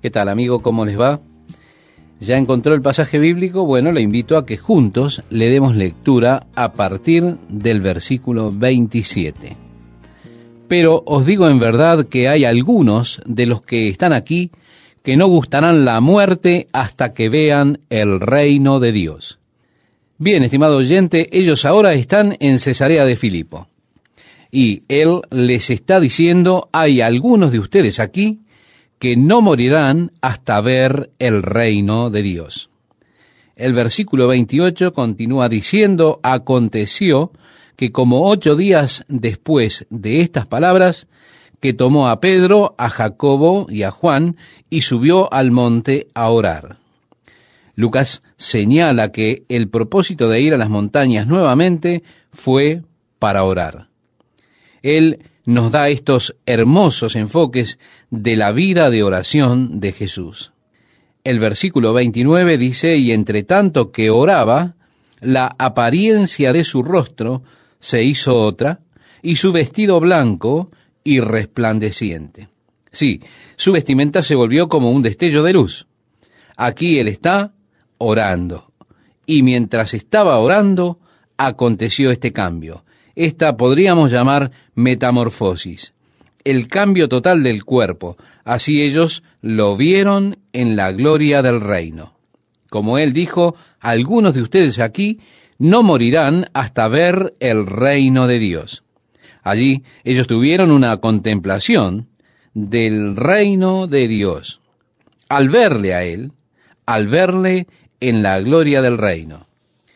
¿Qué tal, amigo? ¿Cómo les va? ¿Ya encontró el pasaje bíblico? Bueno, le invito a que juntos le demos lectura a partir del versículo 27. Pero os digo en verdad que hay algunos de los que están aquí que no gustarán la muerte hasta que vean el reino de Dios. Bien, estimado oyente, ellos ahora están en Cesarea de Filipo. Y él les está diciendo, hay algunos de ustedes aquí que no morirán hasta ver el reino de Dios. El versículo 28 continúa diciendo, aconteció que como 8 días después de estas palabras, que tomó a Pedro, a Jacobo y a Juan, y subió al monte a orar. Lucas señala que el propósito de ir a las montañas nuevamente fue para orar. Él nos da estos hermosos enfoques de la vida de oración de Jesús. El versículo 29 dice, y entre tanto que oraba, la apariencia de su rostro se hizo otra, y su vestido blanco y resplandeciente. Sí, su vestimenta se volvió como un destello de luz. Aquí él está orando. Y mientras estaba orando, aconteció este cambio. Esta podríamos llamar metamorfosis, el cambio total del cuerpo. Así ellos lo vieron en la gloria del reino. Como él dijo, algunos de ustedes aquí no morirán hasta ver el reino de Dios. Allí ellos tuvieron una contemplación del reino de Dios. Al verle a él, al verle en la gloria del reino.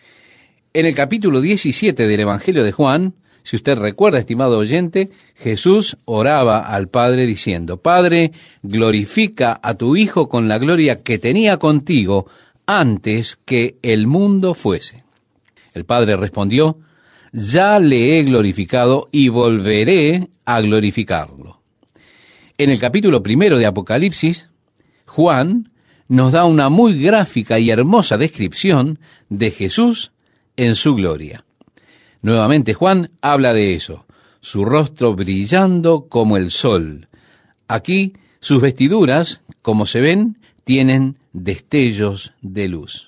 En el capítulo 17 del Evangelio de Juan, si usted recuerda, estimado oyente, Jesús oraba al Padre diciendo, Padre, glorifica a tu Hijo con la gloria que tenía contigo antes que el mundo fuese. El Padre respondió, ya le he glorificado y volveré a glorificarlo. En el capítulo 1 de Apocalipsis, Juan nos da una muy gráfica y hermosa descripción de Jesús en su gloria. Nuevamente Juan habla de eso, su rostro brillando como el sol. Aquí sus vestiduras, como se ven, tienen destellos de luz.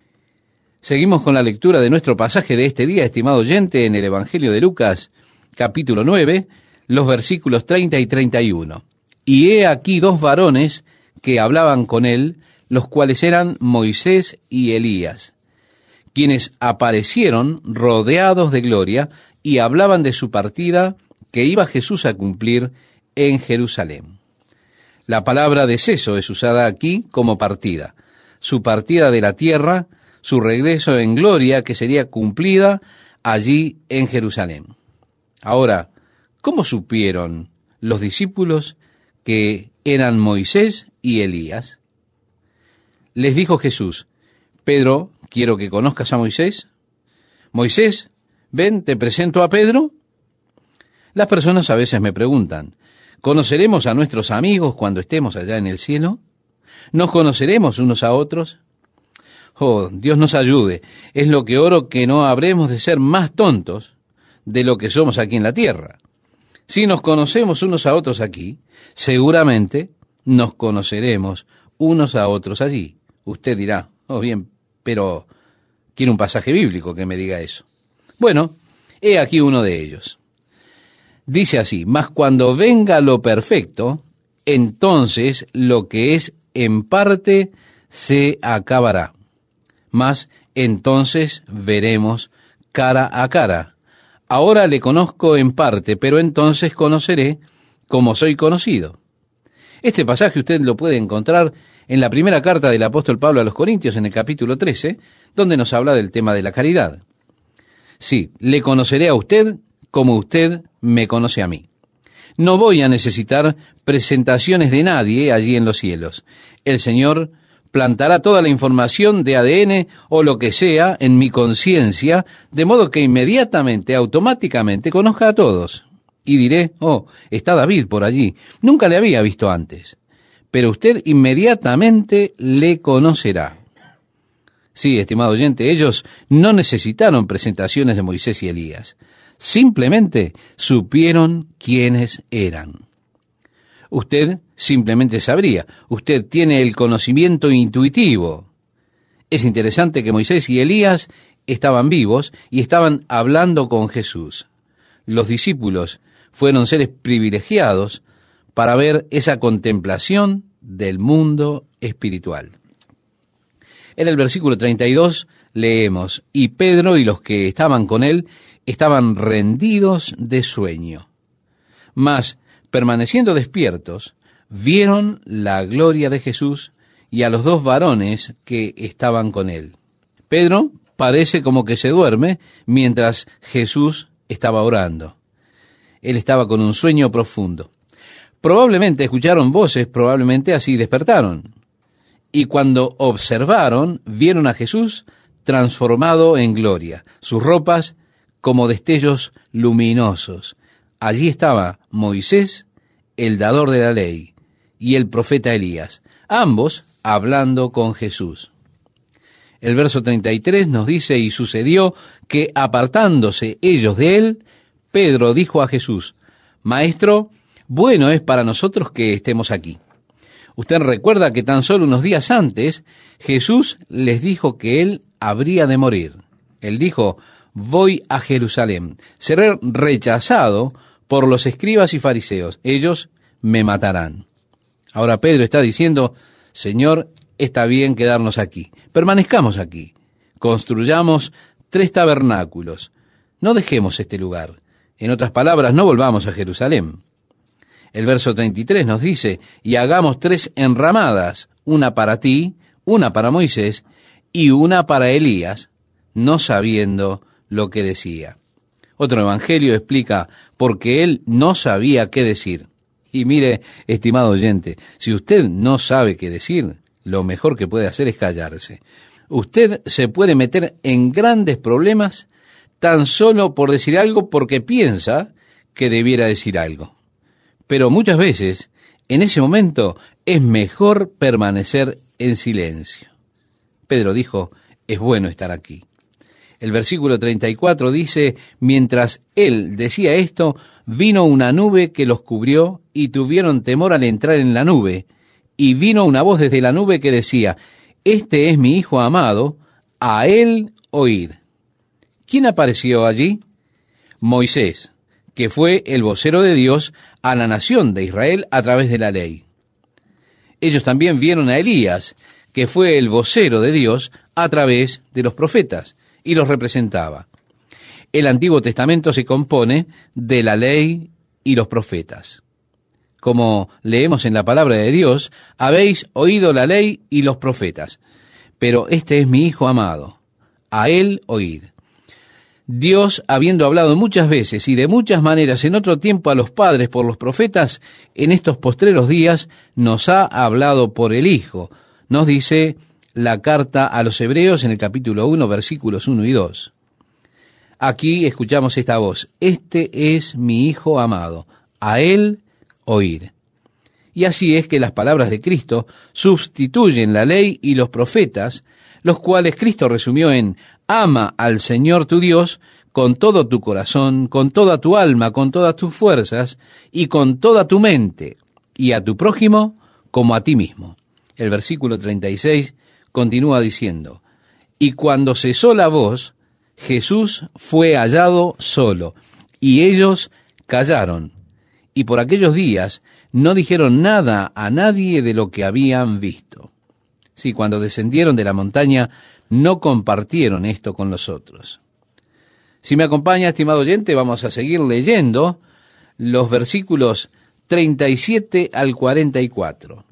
Seguimos con la lectura de nuestro pasaje de este día, estimado oyente, en el Evangelio de Lucas, capítulo 9, los versículos 30 y 31. Y he aquí 2 varones que hablaban con él, los cuales eran Moisés y Elías, quienes aparecieron rodeados de gloria y hablaban de su partida que iba Jesús a cumplir en Jerusalén. La palabra deceso es usada aquí como partida, su partida de la tierra, su regreso en gloria que sería cumplida allí en Jerusalén. Ahora, ¿cómo supieron los discípulos que eran Moisés y Elías? Les dijo Jesús, Pedro, quiero que conozcas a Moisés. Moisés, ven, te presento a Pedro. Las personas a veces me preguntan, ¿conoceremos a nuestros amigos cuando estemos allá en el cielo? ¿Nos conoceremos unos a otros? Oh, Dios nos ayude. Es lo que oro, que no habremos de ser más tontos de lo que somos aquí en la tierra. Si nos conocemos unos a otros aquí, seguramente nos conoceremos unos a otros allí. Usted dirá, oh bien, pero quiero un pasaje bíblico que me diga eso. Bueno, he aquí uno de ellos. Dice así, mas cuando venga lo perfecto, entonces lo que es en parte se acabará. Mas entonces veremos cara a cara. Ahora le conozco en parte, pero entonces conoceré como soy conocido. Este pasaje usted lo puede encontrar en la primera carta del apóstol Pablo a los Corintios, en el capítulo 13, donde nos habla del tema de la caridad. Sí, le conoceré a usted como usted me conoce a mí. No voy a necesitar presentaciones de nadie allí en los cielos. El Señor plantará toda la información de ADN o lo que sea en mi conciencia, de modo que inmediatamente, automáticamente, conozca a todos. Y diré, oh, está David por allí, nunca le había visto antes. Pero usted inmediatamente le conocerá. Sí, estimado oyente, ellos no necesitaron presentaciones de Moisés y Elías. Simplemente supieron quiénes eran. usted simplemente sabría. Usted tiene el conocimiento intuitivo. Es interesante que Moisés y Elías estaban vivos y estaban hablando con Jesús. Los discípulos fueron seres privilegiados para ver esa contemplación del mundo espiritual. En el versículo 32 leemos, y Pedro y los que estaban con él estaban rendidos de sueño. Mas, permaneciendo despiertos, vieron la gloria de Jesús y a los dos varones que estaban con él. Pedro parece como que se duerme mientras Jesús estaba orando. Él estaba con un sueño profundo. Probablemente escucharon voces, probablemente así despertaron. Y cuando observaron, vieron a Jesús transformado en gloria, sus ropas como destellos luminosos. Allí estaba Moisés, el dador de la ley, y el profeta Elías, ambos hablando con Jesús. El verso 33 nos dice, y sucedió que apartándose ellos de él, Pedro dijo a Jesús, Maestro, bueno es para nosotros que estemos aquí. Usted recuerda que tan solo unos días antes, Jesús les dijo que él habría de morir. Él dijo, voy a Jerusalén, seré rechazado por los escribas y fariseos, ellos me matarán. Ahora Pedro está diciendo, Señor, está bien quedarnos aquí, permanezcamos aquí, construyamos 3 tabernáculos, no dejemos este lugar. En otras palabras, no volvamos a Jerusalén. El verso 33 nos dice, y hagamos 3 enramadas, una para ti, una para Moisés, y una para Elías, no sabiendo lo que decía. Otro evangelio explica, porque él no sabía qué decir. Y mire, estimado oyente, si usted no sabe qué decir, lo mejor que puede hacer es callarse. Usted se puede meter en grandes problemas tan solo por decir algo porque piensa que debiera decir algo. Pero muchas veces, en ese momento, es mejor permanecer en silencio. Pedro dijo, es bueno estar aquí. El versículo 34 dice, mientras él decía esto, vino una nube que los cubrió y tuvieron temor al entrar en la nube. Y vino una voz desde la nube que decía, este es mi Hijo amado, a él oíd. ¿Quién apareció allí? Moisés, que fue el vocero de Dios a la nación de Israel a través de la ley. Ellos también vieron a Elías, que fue el vocero de Dios a través de los profetas, y los representaba. El Antiguo Testamento se compone de la ley y los profetas. Como leemos en la palabra de Dios, habéis oído la ley y los profetas, pero este es mi Hijo amado, a él oíd. Dios, habiendo hablado muchas veces y de muchas maneras en otro tiempo a los padres por los profetas, en estos postreros días nos ha hablado por el Hijo. Nos dice la carta a los Hebreos en el capítulo 1, versículos 1 y 2. Aquí escuchamos esta voz, este es mi Hijo amado, a él oíd. Y así es que las palabras de Cristo sustituyen la ley y los profetas, los cuales Cristo resumió en ama al Señor tu Dios con todo tu corazón, con toda tu alma, con todas tus fuerzas y con toda tu mente, y a tu prójimo como a ti mismo. El versículo 36 continúa diciendo, y cuando cesó la voz, Jesús fue hallado solo, y ellos callaron, y por aquellos días no dijeron nada a nadie de lo que habían visto. Sí, cuando descendieron de la montaña, no compartieron esto con los otros. Si me acompaña, estimado oyente, vamos a seguir leyendo los versículos 37 al 44.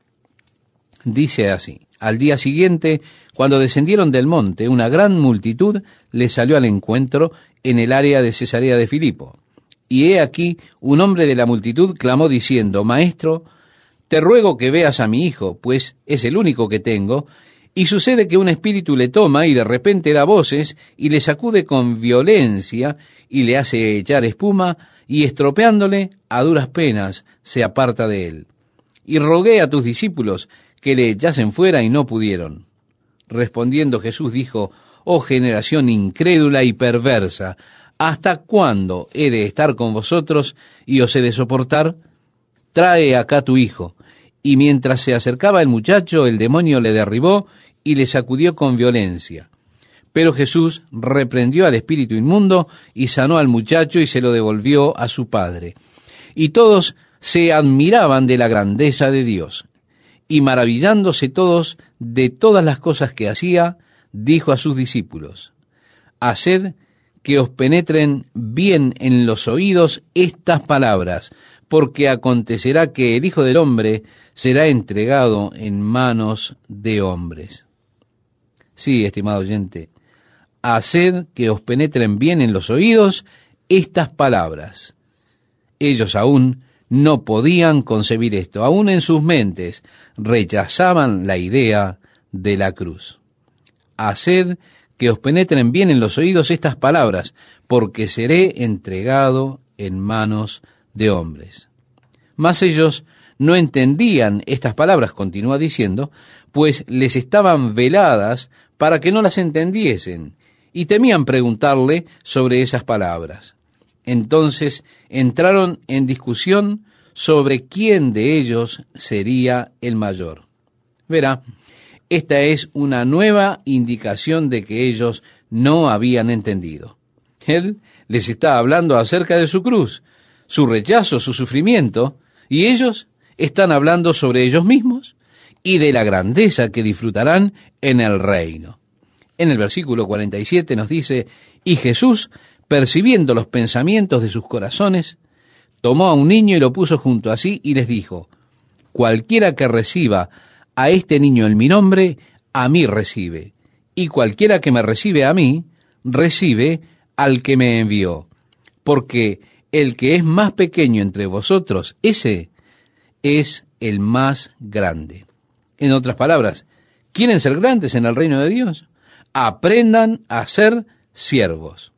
Dice así, al día siguiente, cuando descendieron del monte, una gran multitud les salió al encuentro en el área de Cesarea de Filipo. Y he aquí, un hombre de la multitud clamó diciendo, Maestro, te ruego que veas a mi hijo, pues es el único que tengo, y sucede que un espíritu le toma y de repente da voces y le sacude con violencia y le hace echar espuma y estropeándole a duras penas se aparta de él. Y rogué a tus discípulos que le echasen fuera y no pudieron. Respondiendo Jesús dijo, oh generación incrédula y perversa, ¿hasta cuándo he de estar con vosotros y os he de soportar? trae acá tu hijo. Y mientras se acercaba el muchacho, el demonio le derribó y le sacudió con violencia. Pero Jesús reprendió al espíritu inmundo y sanó al muchacho y se lo devolvió a su padre. Y todos se admiraban de la grandeza de Dios. Y maravillándose todos de todas las cosas que hacía, dijo a sus discípulos: Haced que os penetren bien en los oídos estas palabras, porque acontecerá que el Hijo del Hombre será entregado en manos de hombres. Sí, estimado oyente, haced que os penetren bien en los oídos estas palabras. Ellos aún no podían concebir esto, aún en sus mentes rechazaban la idea de la cruz. Haced que os penetren bien en los oídos estas palabras, porque seré entregado en manos de hombres. Mas ellos no entendían estas palabras, continúa diciendo, pues les estaban veladas para que no las entendiesen, y temían preguntarle sobre esas palabras. Entonces entraron en discusión sobre quién de ellos sería el mayor. Verá, esta es una nueva indicación de que ellos no habían entendido. Él les está hablando acerca de su cruz, su rechazo, su sufrimiento, y ellos están hablando sobre ellos mismos y de la grandeza que disfrutarán en el reino. En el versículo 47 nos dice: Y Jesús, percibiendo los pensamientos de sus corazones, tomó a un niño y lo puso junto a sí y les dijo: Cualquiera que reciba a este niño en mi nombre, a mí recibe, y cualquiera que me recibe a mí, recibe al que me envió. Porque el que es más pequeño entre vosotros, ese es el más grande. En otras palabras, ¿quieren ser grandes en el reino de Dios? Aprendan a ser siervos.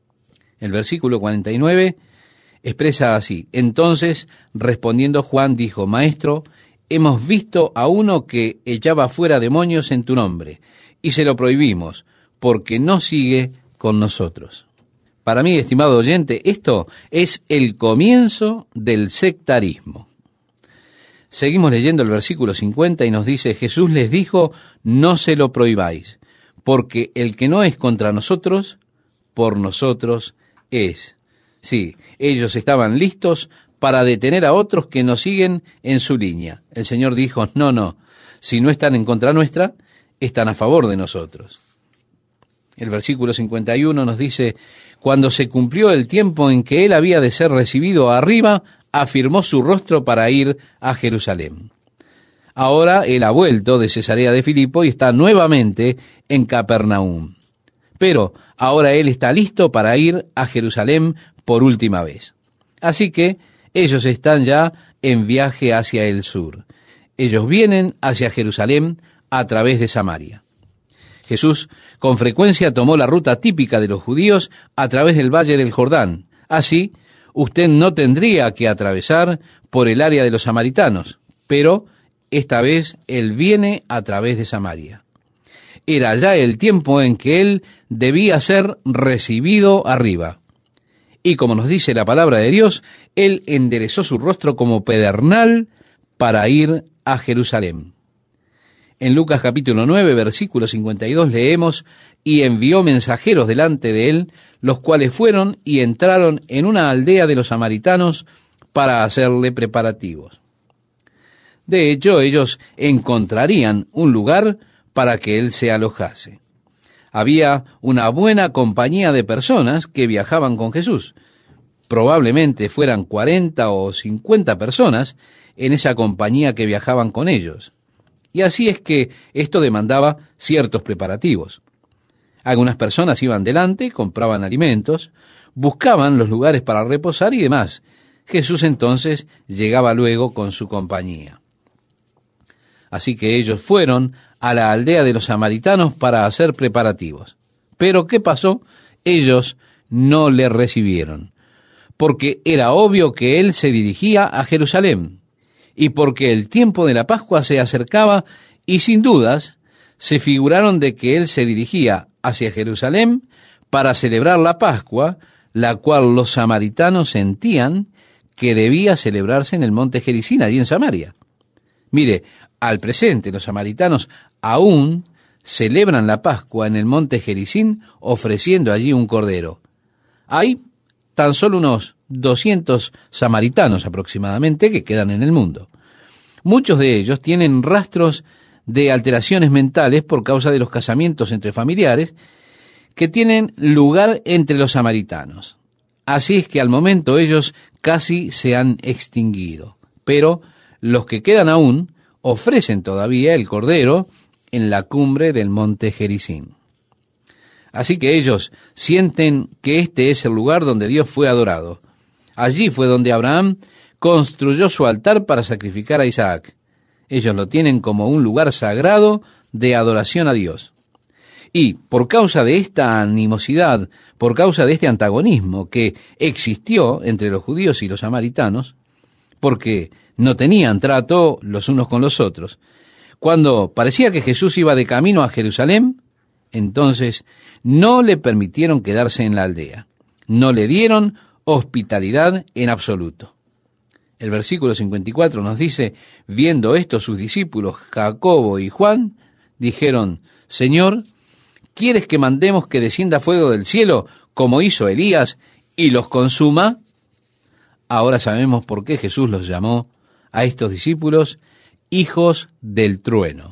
El versículo 49 expresa así: Entonces, respondiendo Juan, dijo: Maestro, hemos visto a uno que echaba fuera demonios en tu nombre, y se lo prohibimos, porque no sigue con nosotros. Para mí, estimado oyente, esto es el comienzo del sectarismo. Seguimos leyendo el versículo 50 y nos dice: Jesús les dijo: No se lo prohibáis, porque el que no es contra nosotros, por nosotros es. Sí, ellos estaban listos para detener a otros que nos siguen en su línea. El Señor dijo: no, si no están en contra nuestra, están a favor de nosotros. El versículo 51 nos dice: Cuando se cumplió el tiempo en que él había de ser recibido arriba, afirmó su rostro para ir a Jerusalén. Ahora él ha vuelto de Cesarea de Filipo y está nuevamente en Capernaum. Pero ahora él está listo para ir a Jerusalén por última vez. Así que ellos están ya en viaje hacia el sur. Ellos vienen hacia Jerusalén a través de Samaria. Jesús con frecuencia tomó la ruta típica de los judíos a través del valle del Jordán. Así, usted no tendría que atravesar por el área de los samaritanos, pero esta vez él viene a través de Samaria. Era ya el tiempo en que él debía ser recibido arriba. Y como nos dice la palabra de Dios, él enderezó su rostro como pedernal para ir a Jerusalén. En Lucas capítulo 9, versículo 52 leemos: Y envió mensajeros delante de él, los cuales fueron y entraron en una aldea de los samaritanos para hacerle preparativos. De hecho, ellos encontrarían un lugar para que él se alojase. Había una buena compañía de personas que viajaban con Jesús. Probablemente fueran 40 o 50 personas en esa compañía que viajaban con ellos. Y así es que esto demandaba ciertos preparativos. Algunas personas iban delante, compraban alimentos, buscaban los lugares para reposar y demás. Jesús entonces llegaba luego con su compañía. Así que ellos fueron a la aldea de los samaritanos para hacer preparativos. Pero ¿qué pasó? Ellos no le recibieron, porque era obvio que él se dirigía a Jerusalén, y porque el tiempo de la Pascua se acercaba, y sin dudas se figuraron de que él se dirigía hacia Jerusalén para celebrar la Pascua, la cual los samaritanos sentían que debía celebrarse en el monte Gerizim, allí en Samaria. Mire, al presente los samaritanos aún celebran la Pascua en el monte Gerizim, ofreciendo allí un cordero. Hay tan solo unos 200 samaritanos aproximadamente que quedan en el mundo. Muchos de ellos tienen rastros de alteraciones mentales por causa de los casamientos entre familiares que tienen lugar entre los samaritanos. Así es que al momento ellos casi se han extinguido. Pero los que quedan aún ofrecen todavía el cordero en la cumbre del monte Gerizim. Así que ellos sienten que este es el lugar donde Dios fue adorado. Allí fue donde Abraham construyó su altar para sacrificar a Isaac. Ellos lo tienen como un lugar sagrado de adoración a Dios. Y por causa de esta animosidad, por causa de este antagonismo que existió entre los judíos y los samaritanos, porque no tenían trato los unos con los otros, cuando parecía que Jesús iba de camino a Jerusalén, entonces no le permitieron quedarse en la aldea. No le dieron hospitalidad en absoluto. El versículo 54 nos dice, viendo esto sus discípulos, Jacobo y Juan, dijeron, Señor, ¿quieres que mandemos que descienda fuego del cielo, como hizo Elías, y los consuma? Ahora sabemos por qué Jesús los llamó a estos discípulos hijos del trueno.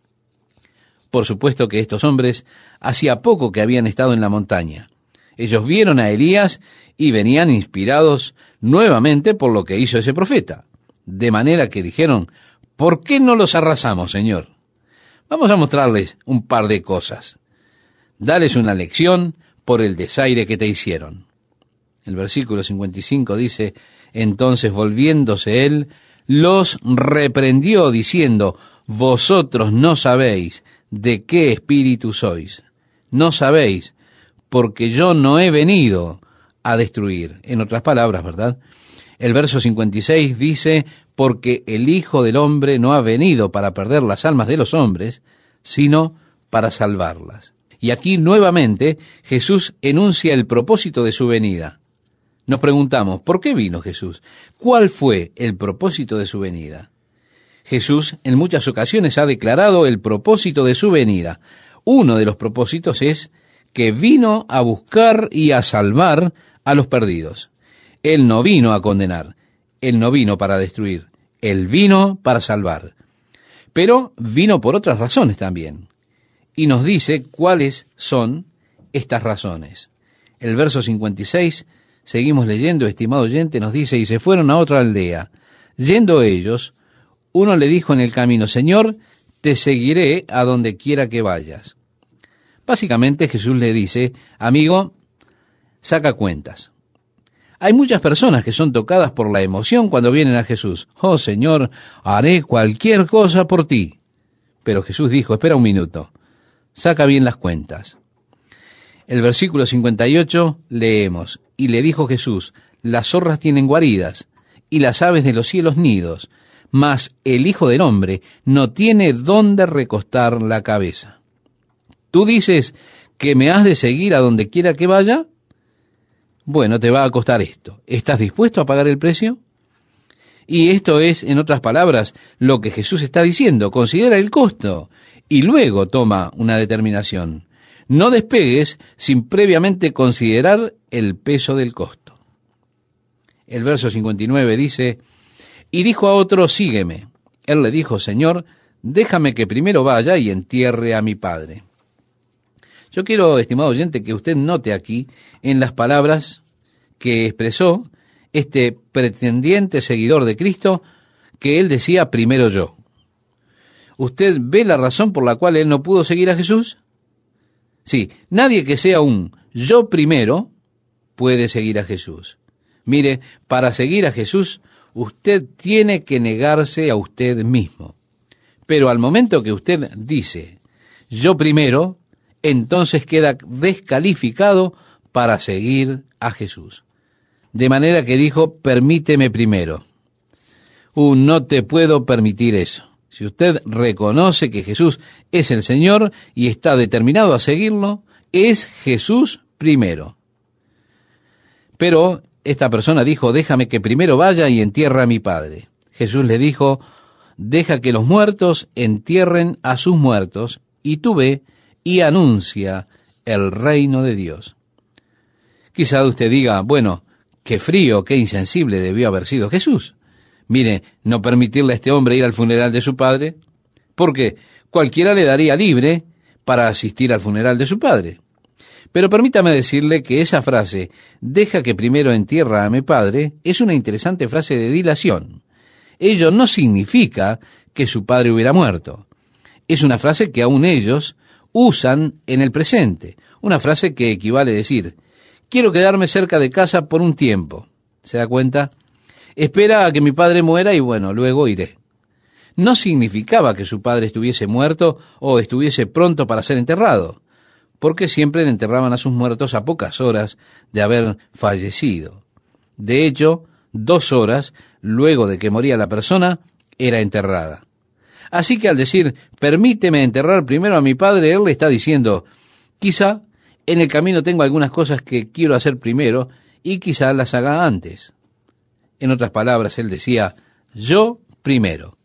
Por supuesto que estos hombres hacía poco que habían estado en la montaña. Ellos vieron a Elías y venían inspirados nuevamente por lo que hizo ese profeta. De manera que dijeron, ¿por qué no los arrasamos, Señor? Vamos a mostrarles un par de cosas. Dales una lección por el desaire que te hicieron. El versículo 55 dice, entonces volviéndose él, los reprendió diciendo, vosotros no sabéis de qué espíritu sois. No sabéis, porque yo no he venido a destruir. En otras palabras, ¿verdad? El verso 56 dice, porque el Hijo del Hombre no ha venido para perder las almas de los hombres, sino para salvarlas. Y aquí nuevamente Jesús enuncia el propósito de su venida. Nos preguntamos, ¿por qué vino Jesús? ¿Cuál fue el propósito de su venida? Jesús en muchas ocasiones ha declarado el propósito de su venida. Uno de los propósitos es que vino a buscar y a salvar a los perdidos. Él no vino a condenar, Él no vino para destruir, Él vino para salvar. Pero vino por otras razones también. Y nos dice cuáles son estas razones. El verso 56, seguimos leyendo, estimado oyente, nos dice, y se fueron a otra aldea. Yendo ellos, uno le dijo en el camino, Señor, te seguiré a donde quiera que vayas. Básicamente Jesús le dice, amigo, saca cuentas. Hay muchas personas que son tocadas por la emoción cuando vienen a Jesús. Oh, Señor, haré cualquier cosa por ti. Pero Jesús dijo, espera un minuto, saca bien las cuentas. El versículo 58 leemos, y le dijo Jesús, las zorras tienen guaridas, y las aves de los cielos nidos, mas el Hijo del Hombre no tiene dónde recostar la cabeza. ¿Tú dices que me has de seguir a donde quiera que vaya? Bueno, te va a costar esto. ¿Estás dispuesto a pagar el precio? Y esto es, en otras palabras, lo que Jesús está diciendo. Considera el costo y luego toma una determinación. No despegues sin previamente considerar el peso del costo. El verso 59 dice, y dijo a otro, sígueme. Él le dijo, Señor, déjame que primero vaya y entierre a mi padre. Yo quiero, estimado oyente, que usted note aquí en las palabras que expresó este pretendiente seguidor de Cristo, que él decía primero yo. ¿Usted ve la razón por la cual él no pudo seguir a Jesús? Sí, nadie que sea un yo primero puede seguir a Jesús. Mire, para seguir a Jesús, usted tiene que negarse a usted mismo. Pero al momento que usted dice yo primero, entonces queda descalificado para seguir a Jesús. De manera que dijo, permíteme primero. No te puedo permitir eso. Si usted reconoce que Jesús es el Señor y está determinado a seguirlo, es Jesús primero. Pero esta persona dijo, déjame que primero vaya y entierre a mi padre. Jesús le dijo, deja que los muertos entierren a sus muertos, y tú ve y anuncia el reino de Dios. Quizá usted diga, bueno, qué frío, qué insensible debió haber sido Jesús. Mire, no permitirle a este hombre ir al funeral de su padre, porque cualquiera le daría libre para asistir al funeral de su padre. Pero permítame decirle que esa frase, deja que primero entierra a mi padre, es una interesante frase de dilación. Ello no significa que su padre hubiera muerto. Es una frase que aún ellos usan en el presente. Una frase que equivale a decir, quiero quedarme cerca de casa por un tiempo. ¿Se da cuenta? Espera a que mi padre muera y bueno, luego iré. No significaba que su padre estuviese muerto o estuviese pronto para ser enterrado, porque siempre enterraban a sus muertos a pocas horas de haber fallecido. De hecho, 2 horas luego de que moría la persona, era enterrada. Así que al decir, permíteme enterrar primero a mi padre, él le está diciendo, quizá en el camino tengo algunas cosas que quiero hacer primero y quizá las haga antes. En otras palabras, él decía, yo primero.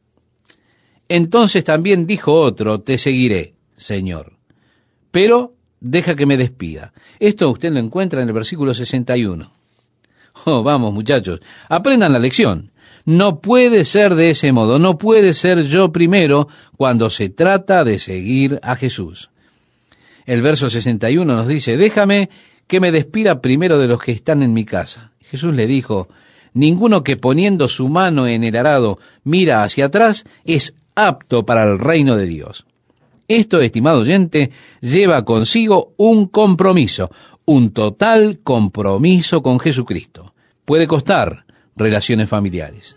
Entonces también dijo otro, te seguiré, Señor, pero deja que me despida. Esto usted lo encuentra en el versículo 61. Oh, vamos muchachos, aprendan la lección. No puede ser de ese modo, no puede ser yo primero cuando se trata de seguir a Jesús. El verso 61 nos dice, déjame que me despida primero de los que están en mi casa. Jesús le dijo, ninguno que poniendo su mano en el arado mira hacia atrás es apto para el reino de Dios. Esto, estimado oyente, lleva consigo un compromiso, un total compromiso con Jesucristo. Puede costar relaciones familiares.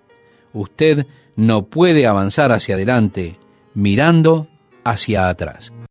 Usted no puede avanzar hacia adelante mirando hacia atrás.